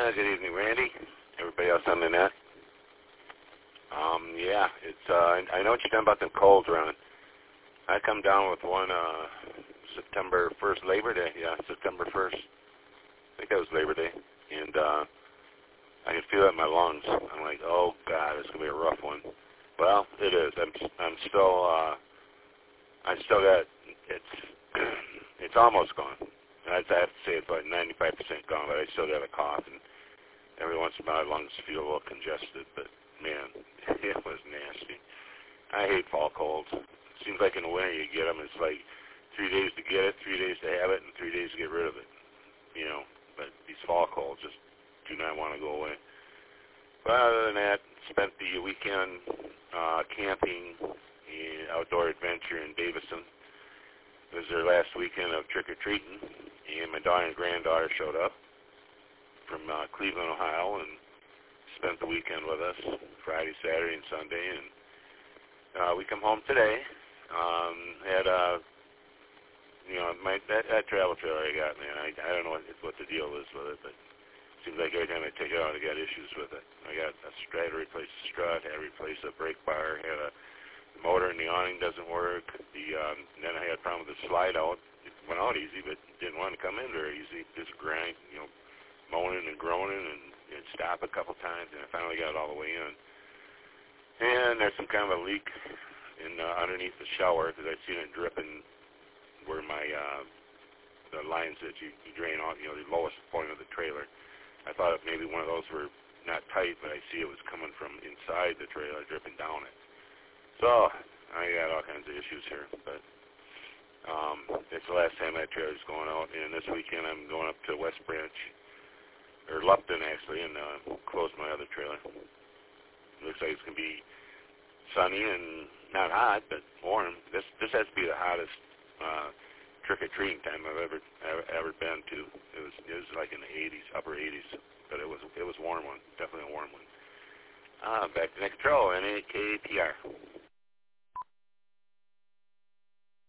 Good evening, Randy. Everybody else on the net. Yeah, it's. I know what you've done about them colds, Ron. I come down with one September 1st, Labor Day. Yeah, September 1st. I think that was Labor Day, and I can feel it in my lungs. I'm like, oh God, it's gonna be a rough one. Well, it is. I'm still. I still got. It's almost gone. I have to say it's like 95% gone, but I still got a cough, and every once in a while my lungs feel a little congested, but man, it was nasty. I hate fall colds. It seems like in the winter you get them, it's like 3 days to get it, 3 days to have it, and 3 days to get rid of it. You know, but these fall colds just do not want to go away. But other than that, spent the weekend camping and outdoor adventure in Davison. It was their last weekend of trick-or-treating, and my daughter and granddaughter showed up from Cleveland, Ohio, and spent the weekend with us, Friday, Saturday, and Sunday. And we come home today. Had that travel trailer I got, man. I don't know what the deal is with it, but it seems like every time I take it out, I got issues with it. I got a strut, replaced the strut, had to replace a brake bar, had a motor in the awning doesn't work. Then I had a problem with the slide out. It went out easy, but didn't want to come in very easy. Just grind, moaning and groaning, and it stopped a couple times, and I finally got it all the way in. And there's some kind of a leak in underneath the shower because I'd seen it dripping where my the lines that you drain off, the lowest point of the trailer. I thought maybe one of those were not tight, but I see it was coming from inside the trailer, dripping down it. So I got all kinds of issues here, but it's the last time that trailer's going out, and this weekend I'm going up to West Branch, or Lupton actually, and close my other trailer. Looks like it's going to be sunny and not hot, but warm. This has to be the hottest trick-or-treating time I've ever been to. It was like in the 80s, upper 80s, but it was a warm one, definitely a warm one. Back to Nick Control, NAKPR.